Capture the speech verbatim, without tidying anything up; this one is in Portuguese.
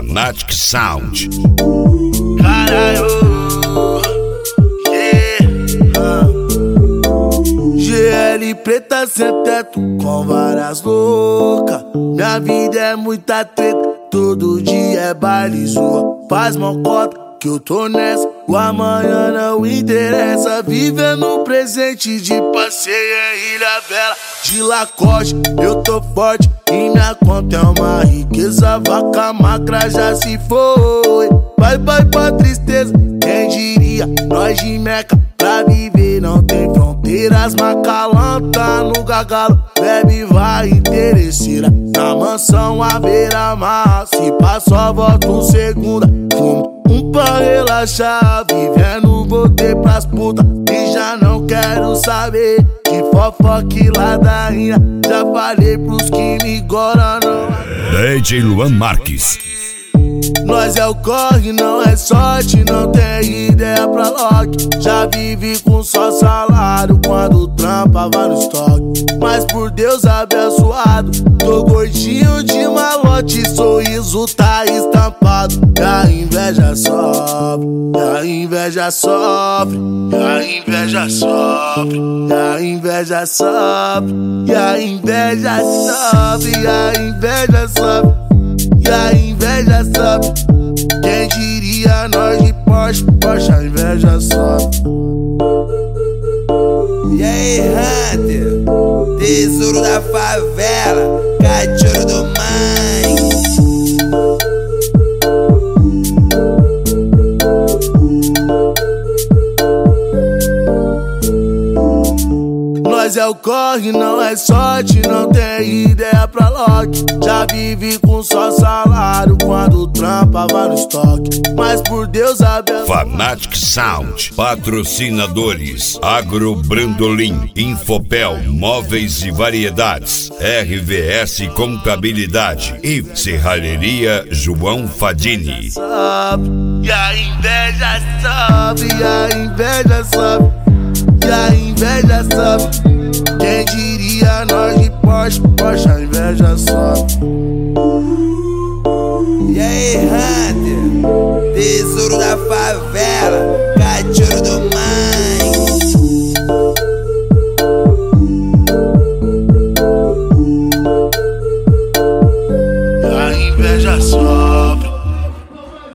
Fanatic Sound. Caralho, yeah. G L preta sem teto, com várias loucas. Minha vida é muita treta, todo dia é baile zoa. Faz mocota que eu tô nessa, o amanhã não interessa. Vivendo o presente de passeio em Ilha Bela. De Lacoste, eu tô forte e minha conta é uma riqueza. Vaca macra já se foi, vai, vai pra tristeza. Quem diria, nós de Meca, pra viver não tem fronteiras. Macalanta no gargalo, bebe vai interesseira. Na mansão à beira-mar, se passa volta segunda. Fumo um pra relaxar, vivendo voltei pras putas e já não quero saber de fofoca e ladainha. Já falei pros que me goram, não. D J Luan Marques. Nós é o corre, não é sorte, não tem ideia pra lock. Já vivi com só salário quando trampava no estoque. Mas por Deus abençoado, tô gordinho de malote, sorriso tá estampado. E a inveja sofre, e a inveja sofre, e a inveja sofre, e a inveja sofre, e a inveja sofre, e a inveja sofre. E a inveja sobe, quem diria nós de Porsche, Porsche a inveja sobe. E aí, Hunter, tesouro da favela, cachorro do mãe. Nós é o corre, não é sorte, não tem ideia pra lock. Já vivi com só salário quando trampava no estoque. Mas por Deus abençoado. Fanatic Sound. Patrocinadores: Agro Brandolim, Infopel, Móveis e Variedades, R V S Contabilidade e Serralheria João Fadini. E a inveja sobe, e a inveja sobe, e a inveja sobe. Quem diria nós de Porsche, Porsche a inveja sobe. E aí, Hunter, tesouro da favela.